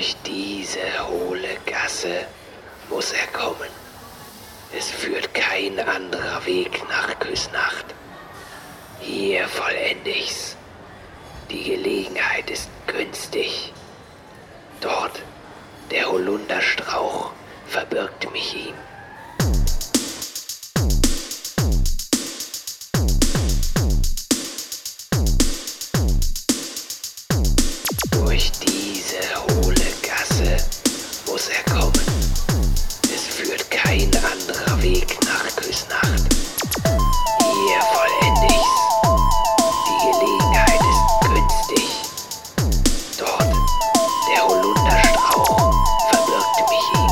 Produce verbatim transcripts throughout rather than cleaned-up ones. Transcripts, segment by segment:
Durch diese hohle Gasse muss er kommen. Es führt kein anderer Weg nach Küsnacht. Hier vollende ich's. Die Gelegenheit ist günstig. Dort, der Holunderstrauch, verbirgt mich ihm. Durch diese hohle Gasse muss er kommen. Es führt kein anderer Weg nach Küsnacht. Hier vollende ich's. Die Gelegenheit ist günstig. Dort, der Holunderstrauch, verbirgt mich ihm.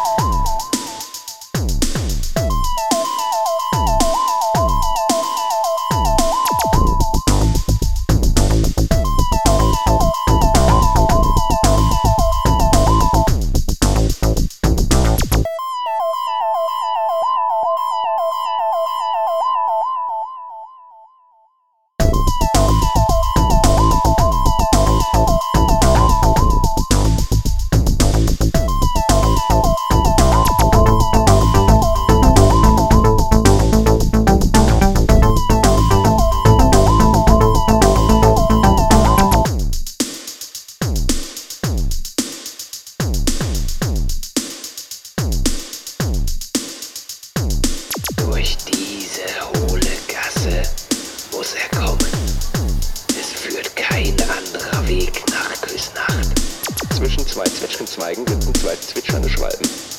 Durch diese hohle Gasse muss er kommen. Es führt kein anderer Weg nach Küsnacht. Zwischen zwei Zwetschgenzweigen sitzen zwei zwitschernde Schwalben.